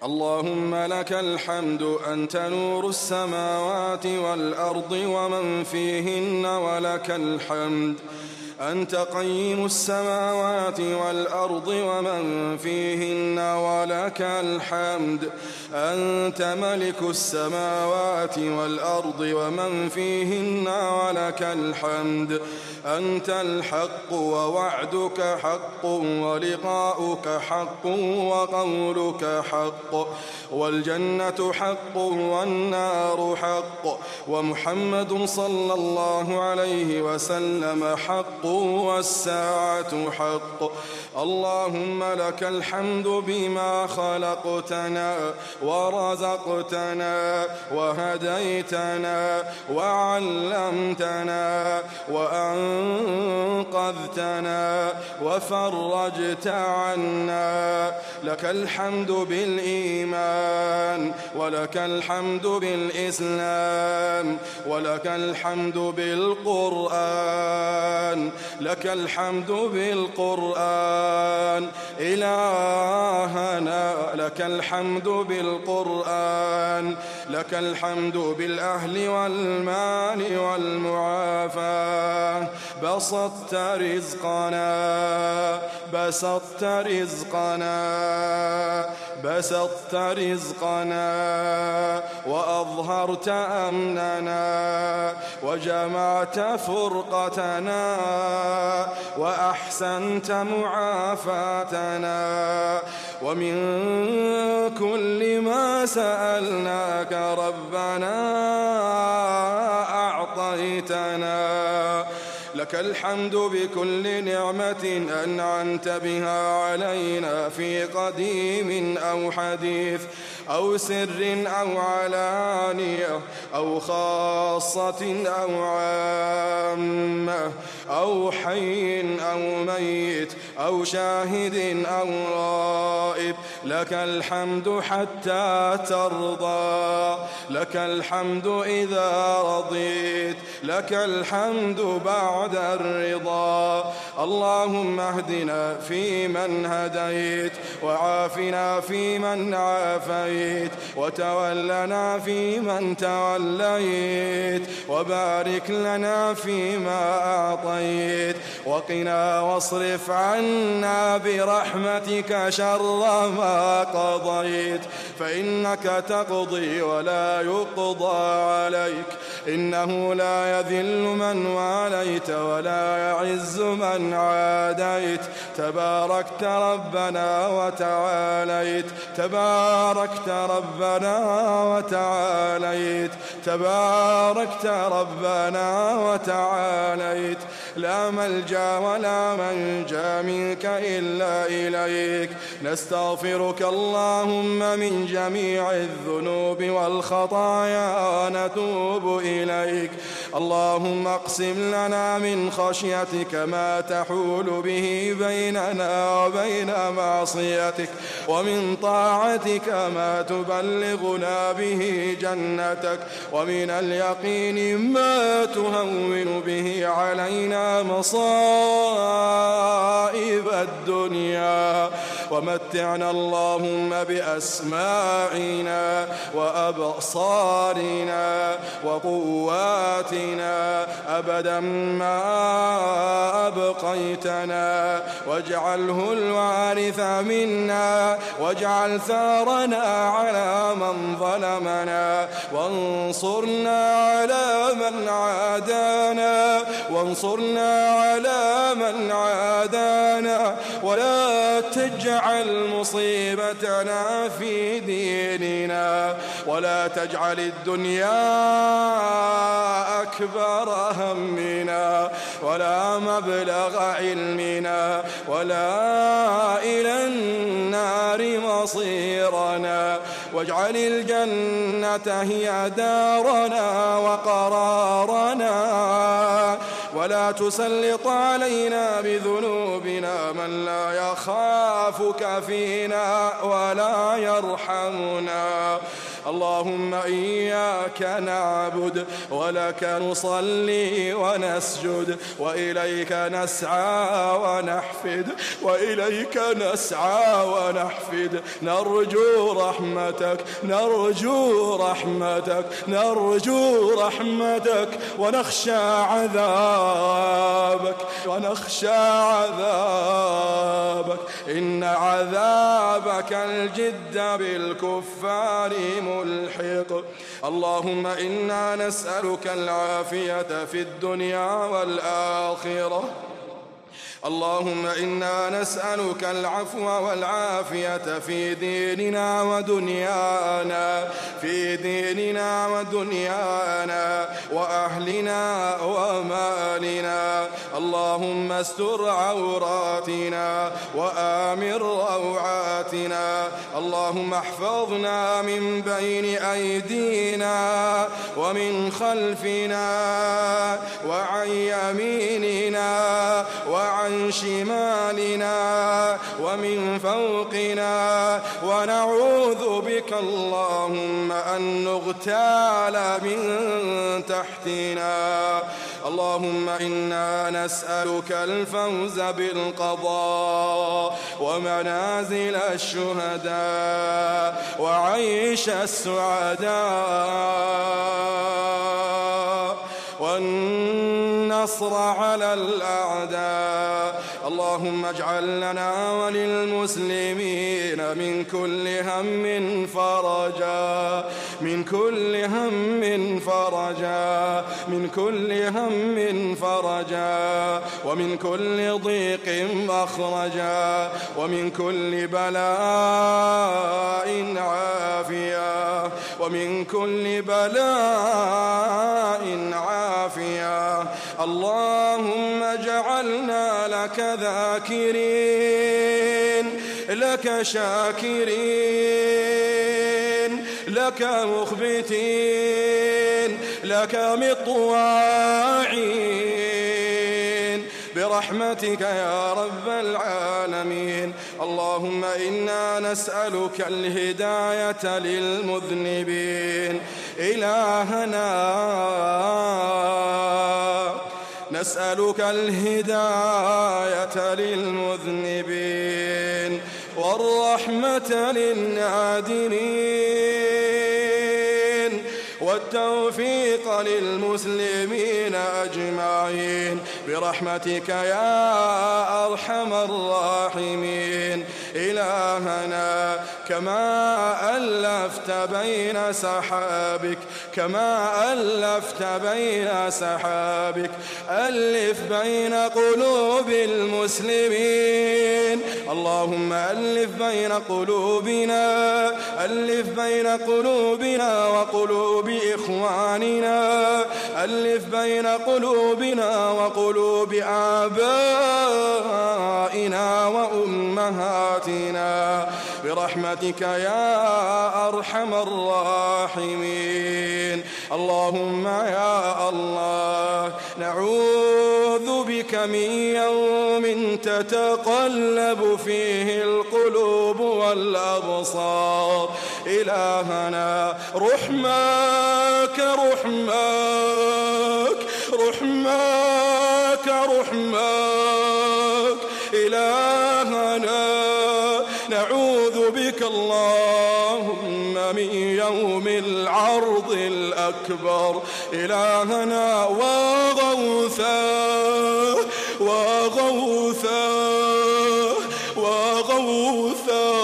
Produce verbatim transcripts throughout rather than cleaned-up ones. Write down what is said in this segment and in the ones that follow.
اللهم لك الحمد أنت نور السماوات والأرض ومن فيهن، ولك الحمد أنت قيم السماوات والأرض ومن فيهن، ولك الحمد أنت ملك السماوات والأرض ومن فيهن، ولك الحمد أنت الحق ووعدك حق ولقاؤك حق وقولك حق، والجنة حق والنار حق، ومحمد صلى الله عليه وسلم حق والساعة حق. اللهم لك الحمد بما خلقتنا ورزقتنا وهديتنا وعلمتنا وأنقذتنا وفرجت عنا. لك الحمد بالإيمان، ولك الحمد بالإسلام، ولك الحمد بالقرآن، لك الحمد بالقرآن إلهنا، لك الحمد بالقرآن، لك الحمد بالأهل والمال والمعافاة. بسطت رزقنا بسطت رزقنا بسطت رزقنا وأظهرت أمننا وجمعت فرقتنا وأحسنت معافاتنا. ومن كل ما سألناك ربنا أعطيتنا. لك الحمد بكل نعمة أنعمت بها علينا في قديم أو حديث أو سر أو علانية أو خاصة أو عامة أو حي أو ميت أو شاهد أو غائب. لك الحمد حتى ترضى، لك الحمد إذا رضيت، لك الحمد بعد الرضا. اللهم اهدنا فيمن هديت، وعافنا فيمن عافيت، وتولنا فيمن توليت، وبارك لنا فيما أعطيت، وقنا واصرف عنا برحمتك شر ما قضيت، فإنك تقضي ولا يقضى عليك، إنه لا يذل من واليت ولا يعز من عاديت. تباركت ربنا وتعاليت، تباركت ربنا وتعاليت، تباركت ربنا وتعاليت. لا ملجأ ولا منجا منك إلا إليك. نستغفرك اللهم من جميع الذنوب والخطايا ونتوب إليك. اللهم اقسم لنا من خشيتك ما تحول به بيننا وبين معصيتك، ومن طاعتك ما تبلغنا به جنتك، ومن اليقين ما تهون به علينا مصائب الدنيا. ومتعنا اللهم بأسماعنا وأبصارنا وقواتنا أبدا ما أبقيتنا، واجعله الوارث منا، واجعل ثارنا على من ظلمنا، وانصرنا على من عادانا، وانصرنا على من عادانا، ولا تجعل مصيبتنا في ديننا، ولا تجعل الدنيا أكبر همنا، ولا مبلغ علمنا، ولا إلى النار مصيرنا، واجعل الجنة هي دارنا وقرارنا، ولا تسلط علينا بذنوبنا من لا يخافك فينا ولا يرحمنا. اللهم إياك نعبد ولك نصلي ونسجد وإليك نسعى ونحفد وإليك نسعى ونحفد نرجو رحمتك نرجو رحمتك نرجو رحمتك ونخشى عذابك ونخشى عذابك إن عذابك الجد بالكفار ملحق. اللهم إنا نسألك العافية في الدنيا والآخرة. اللهم إنا نسألك العفو والعافية في ديننا ودنيانا في ديننا ودنيانا وأهلنا ومالنا. اللهم استر عوراتنا وآمن روعاتنا. اللهم احفظنا من بين أيدينا ومن خلفنا وعن يميننا وعن شمالنا ومن فوقنا ونعوذ بك اللهم أن نغتال من تحتنا. اللهم إنا نسألك الفوز بالقضاء ومنازل الشهداء وعيش السعداء والنصر على الأعداء. اللهم اجعل لنا وللمسلمين من كل هم فرجا من كل هم فرجا من كل هم فرجا ومن كل ضيق مخرجا ومن كل بلاء عافية ومن كل بلاء عافية. اللهم اجعلنا لك ذاكرين لك شاكرين لك مخبتين لك مطواعين برحمتك يا رب العالمين. اللهم إنا نسألك الهداية للمذنبين. إلهنا نسألك الهداية للمذنبين والرحمة للنادمين والتوفيق للمسلمين أجمعين برحمتك يا أرحم الراحمين. إلهنا كما ألفت بين سحابك كما ألفت بين سحابك ألف بين قلوب المسلمين. اللهم ألف بين قلوبنا ألف بين قلوبنا وقلوب إخواننا ألف بين قلوبنا وقلوب آبائنا وأمهاتنا برحمتك يا أرحم الراحمين. اللهم يا الله نعوذ بك من يوم تتقلب فيه القلوب والأبصار. إلهنا رحمك رحمك رحمك رحمك. إلهنا نعوذ بك اللهم من يوم العرض الأكبر. إلهنا وغوثا وغوثا وغوثا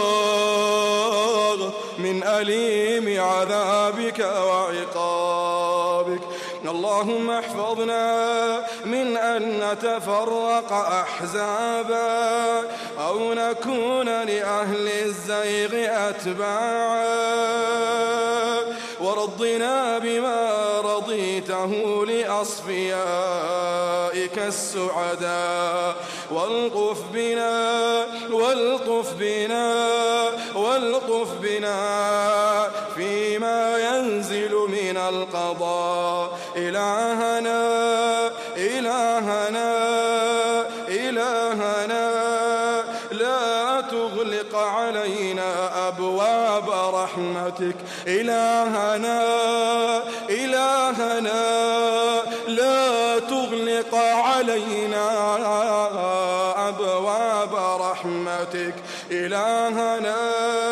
من أليم عذابك وعقابك. اللهم احفظنا من أن نتفرق أحزابا أو نكون لأهل الزيغ أتباعا ورضنا بما رضيته لأصفيائك السعداء. والطف بنا والطف بنا والطف بنا فيما ينزل من القضاء. إلهنا إلهنا أبواب رحمتك. إلهنا إلهنا لا تغلق علينا أبواب رحمتك. إلهنا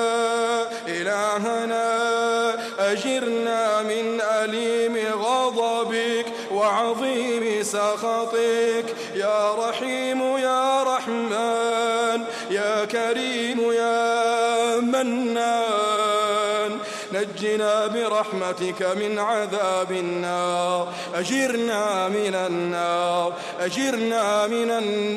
إلهنا أجرنا من أليم غضبك وعظيم سخطك. يا رحيم يا رحمن يا كريم يا منان، نجنا برحمتك من عذاب النار. أجرنا من النار أجرنا من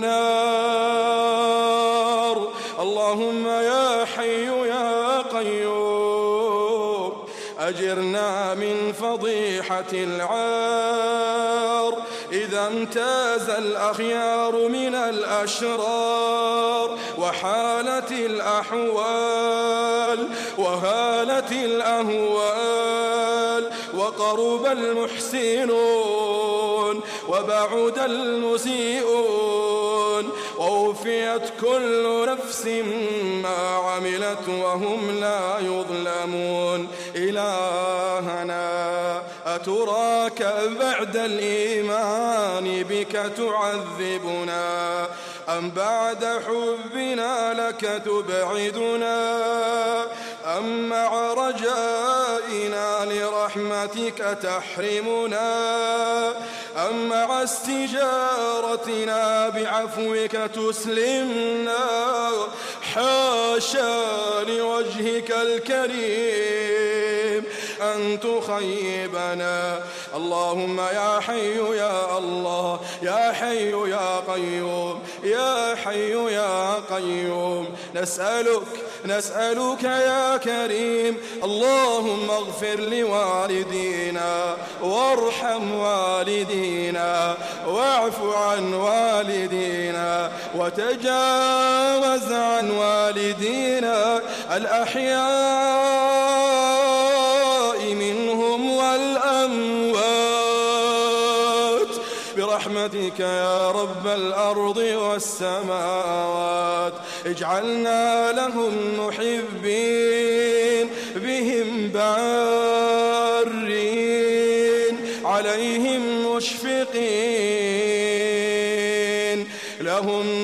النار. اللهم يا حي يا قيوم أجرنا من فضيحة العار. إذا امتاز الأخيار من الأشرار وحالت الأحوال وهالت الأهوال، وقرب المحسنون وبعد المسيئون، ووفيت كل نفس ما عملت وهم لا يظلمون. إلهنا أتراك بعد الإيمان بك تعذبنا، أم بعد حبنا لك تبعدنا، أم مع رجائنا لرحمتك تحرمنا، أم مع استجارتنا بعفوك تسلمنا. حاشا لوجهك الكريم أن تخيبنا. اللهم يا حي يا الله يا حي يا قيوم يا حي يا قيوم نسألك نسألك يا كريم، اللهم اغفر لوالدينا وارحم والدينا واعف عن والدينا وتجاوز عن والدينا الأحياء منهم والأموات برحمتك يا رب الأرض والسماوات. اجعلنا لهم محبين بهم بارين عليهم مشفقين لهم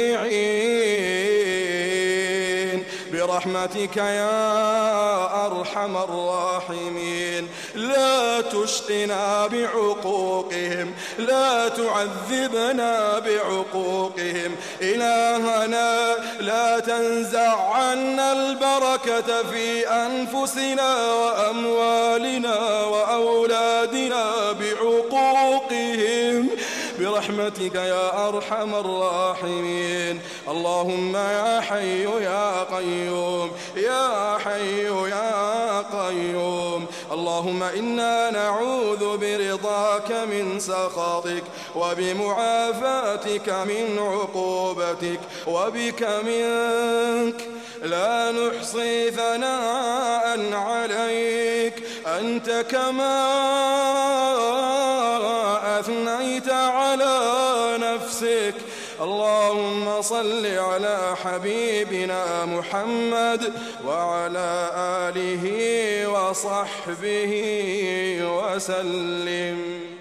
مطيعين برحمتك يا أرحم الراحمين. لا تشقنا بعقوقهم لا تعذبنا بعقوقهم. إلهنا لا تنزع عنا البركة في أنفسنا وأموالنا وأولادنا بعقوقهم برحمتك يا أرحم الراحمين. اللهم يا حي يا قيوم يا حي يا قيوم. اللهم إنا نعوذ برضاك من سخطك وبمعافاتك من عقوبتك وبك منك، لا نحصي ثناء عليك أنت كما أثنيت على نفسك. اللهم صل على حبيبنا محمد وعلى آله وصحبه وسلم.